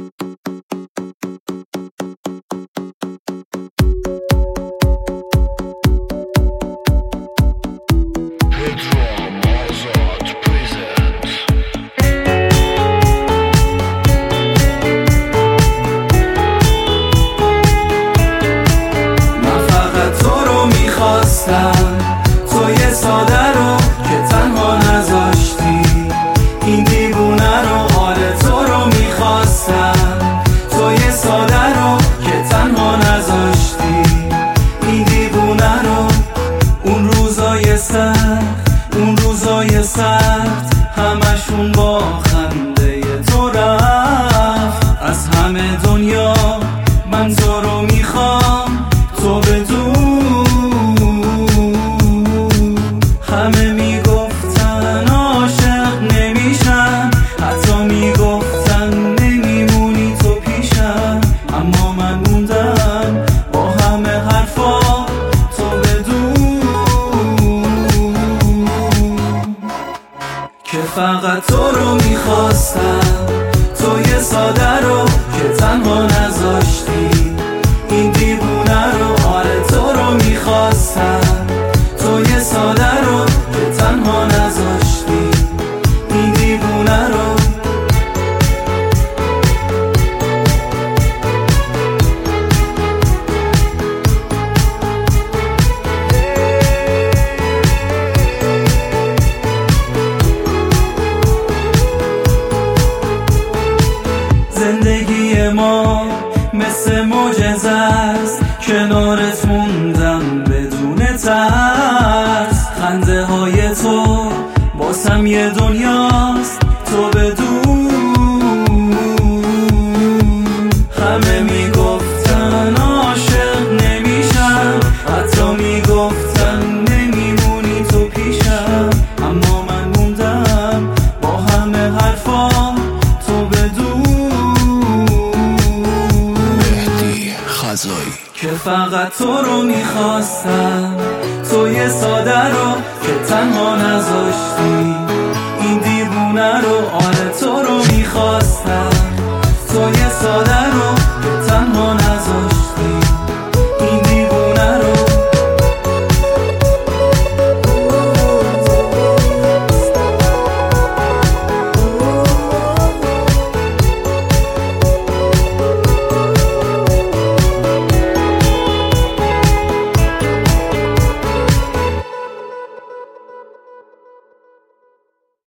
توی ساده رو که تنها نذاشتی، این دیوونه رو، آره تو رو میخواستم. توی ساده رو که تنها نذاشتی، این دیوونه رو. اون روزای سخت همشون با خنده تو رفت. از همه دنیا من تو رو میخوام، تو بدون. همه میگفتن عاشق نمیشم، حتی میگفتن نمیمونی تو پیشم، اما من موندم با همه حرفا، تو بدون که فقط تو رو میخواستم. توی ساده رو که تنها نذاشتی، این دیوونه رو، آره تو رو میخواستم. توی ساده رو که تنها نذاشتی، این دیوونه رو. زندگی ما مثل معجزه است، کنارت موندم بدون ترس. خنده های تو باسم یه دنیاست، تو بدون. همه میگفتن عاشق نمیشم، حتی میگفتن نمیمونی تو پیشم، اما من موندم با همه حرفا، تو بدون که فقط تو رو میخواستم. توی ساده رو که تنها نذاشتی، این دیوونه رو، آره تو رو میخواستم. توی ساده